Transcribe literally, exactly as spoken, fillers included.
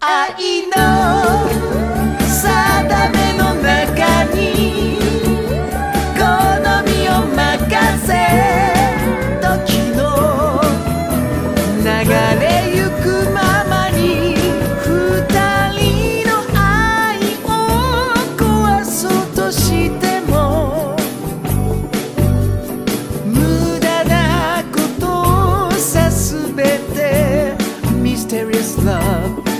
愛の定めの中に好みを任せ時の流れゆくままに二人の愛を壊そうとしても無駄なことさすべて Mysterious Love